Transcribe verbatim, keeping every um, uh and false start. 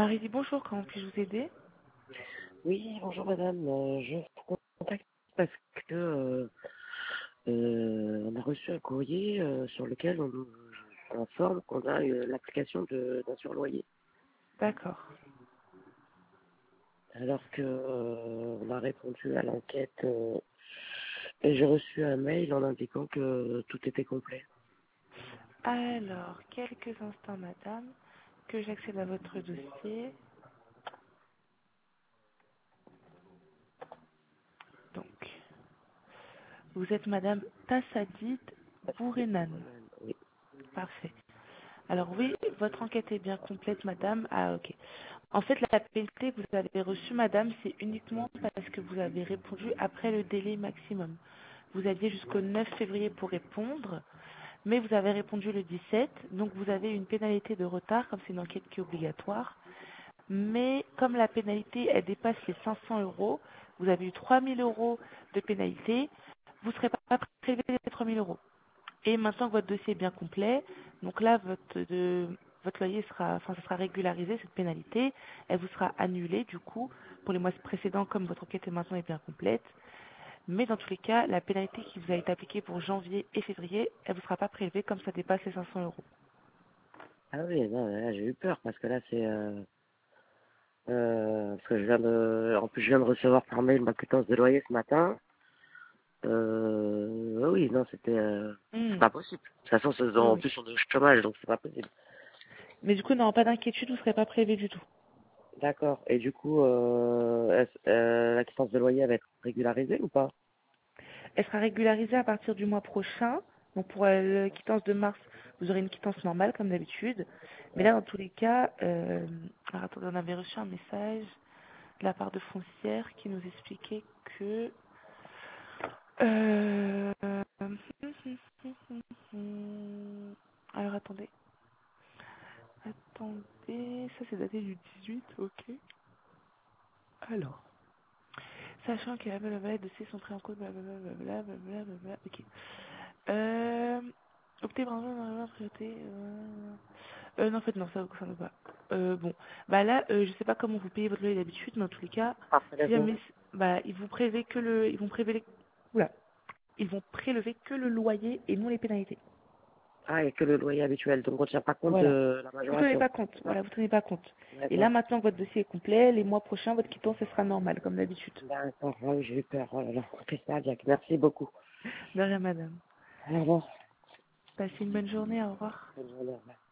Marie dit bonjour, comment puis-je vous aider? Oui, bonjour madame. Euh, je vous contacte parce que euh, euh, on a reçu un courrier euh, sur lequel on nous informe qu'on a euh, l'application de- d'un surloyer. D'accord. Alors que euh, on a répondu à l'enquête euh, et j'ai reçu un mail en indiquant que tout était complet. Alors, quelques instants, madame, que j'accède à votre dossier. Donc, vous êtes madame Tassadid Bourrenan. Oui. Parfait. Alors oui, votre enquête est bien complète, madame. Ah, ok. En fait, la pénalité que vous avez reçue, madame, c'est uniquement parce que vous avez répondu après le délai maximum. Vous aviez jusqu'au neuf février pour répondre, mais vous avez répondu le dix-sept, donc vous avez une pénalité de retard, comme c'est une enquête qui est obligatoire. Mais comme la pénalité, elle dépasse les cinq cents euros, vous avez eu trois mille euros de pénalité, vous ne serez pas prélevé les trois mille euros. Et maintenant que votre dossier est bien complet, donc là, votre, de, votre loyer sera, enfin, ça sera régularisé, cette pénalité, elle vous sera annulée, du coup, pour les mois précédents, comme votre enquête est maintenant est bien complète. Mais dans tous les cas, la pénalité qui vous a été appliquée pour janvier et février, elle ne vous sera pas prélevée comme ça dépasse les cinq cents euros. Ah oui, non, là j'ai eu peur parce que là c'est euh, euh, parce que je viens de en plus je viens de recevoir par mail ma quittance de loyer ce matin. Euh, oui, non, c'était, euh, c'est Hmm. pas possible. De toute façon, c'est- Oui, en oui. plus, on est au chômage, donc c'est pas possible. Mais du coup, non, pas d'inquiétude, vous ne serez pas prélevé du tout. D'accord. Et du coup, euh, est-ce- euh, la quittance de loyer va être régularisée ou pas? Elle sera régularisée à partir du mois prochain. Donc pour euh, la quittance de mars, vous aurez une quittance normale comme d'habitude. Mais là, dans tous les cas, euh... alors attendez, on avait reçu un message de la part de Foncière qui nous expliquait que... Euh... Alors attendez, attendez, ça c'est daté du dix-huit, ok. Alors, sachant que la blablabla, les dossiers sont pris en compte, blablabla, blablabla, ok. Euh, opter par la priorité. Euh... euh, non, en fait, non, ça ne concerne pas. Euh, bon, bah là, euh, je sais pas comment vous payez votre loyer d'habitude, mais en tous les cas, Par si prélèvement. jamais, bah, ils vous prélèvent que le, ils vont prélever, oula, ils vont prélever que le loyer et non les pénalités. Ah, et que le loyer habituel, donc on ne tient pas compte Voilà. de la Vous tenez majoration. pas compte, Ah, voilà, vous tenez pas compte. Et là, d'accord. maintenant que votre dossier est complet, les mois prochains, votre quittance, ce sera normal, comme d'habitude. D'accord, ah oui, j'ai eu peur. Oh là là, c'est ça, Jack. Merci beaucoup. De rien, madame. Au revoir. Passez une bonne journée, au revoir. Bonne journée, au revoir.